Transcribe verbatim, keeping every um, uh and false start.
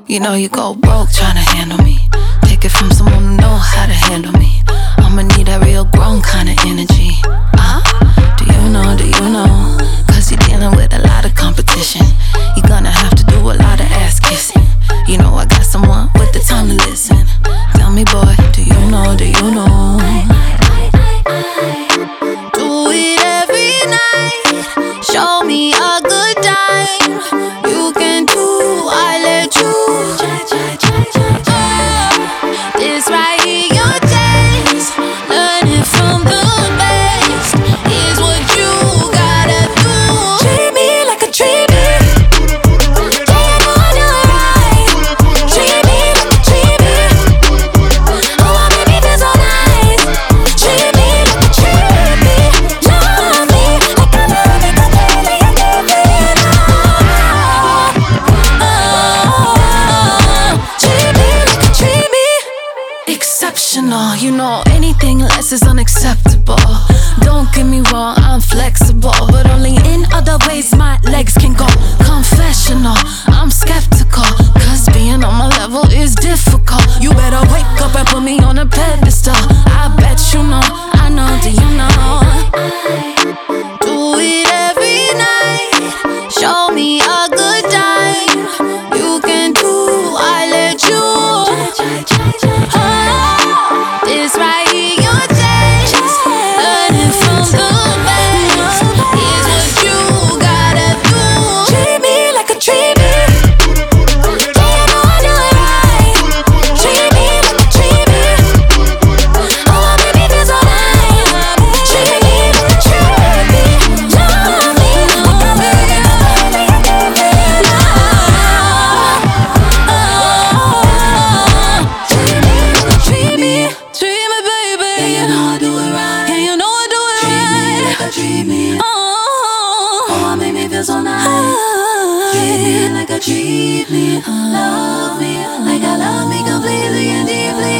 You know you go broke tryna handle me. Take it from someone who know how to handle me. I'ma need that real grown kind of energy. Uh, do you know, do you know? Cause you're dealing with a lot of competition. You're gonna have to do a lot of ass kissing. You know I got someone with the time to listen. Tell me boy, do you know, do you know? Do it every night. Show me a good time. You can do, I let you. Oh, this right here, your taste. Learn it from the best. Is what you gotta do. Treat me like a treat me. Yeah, you know I do it right. Treat me like a treat me. Oh, I make me feel so nice. Treat me like a treat me. Love me like I love it completely. I can't feel it now. Oh, treat me like a treat me. Exceptional, you know anything less is unacceptable. Don't get me wrong, I'm flexible, but only in other ways my legs can go. Confessional, I'm skeptical, cause being on my level is difficult. You better wake up and put me on a pedestal. I bet you know, I know, do you know? Do it every night. Show me a good time. You can do, I let you. Oh, this right here, your taste. Learning from the best is what you gotta do. Treat me like a treat me. Yeah, you know I do it right. Treat me like a treat me. Oh, I make me feel so nice. Treat me like a treat me. Love me like I love it completely. I can't feel it now. Oh, treat me like a treat me. Treat me, baby. Yeah, you know I do it right. Yeah, you know I do it right. Treat me like a treat me. Oh, oh, I make me feel so nice. Treat me like a treat me. Love me like I love me completely and deeply.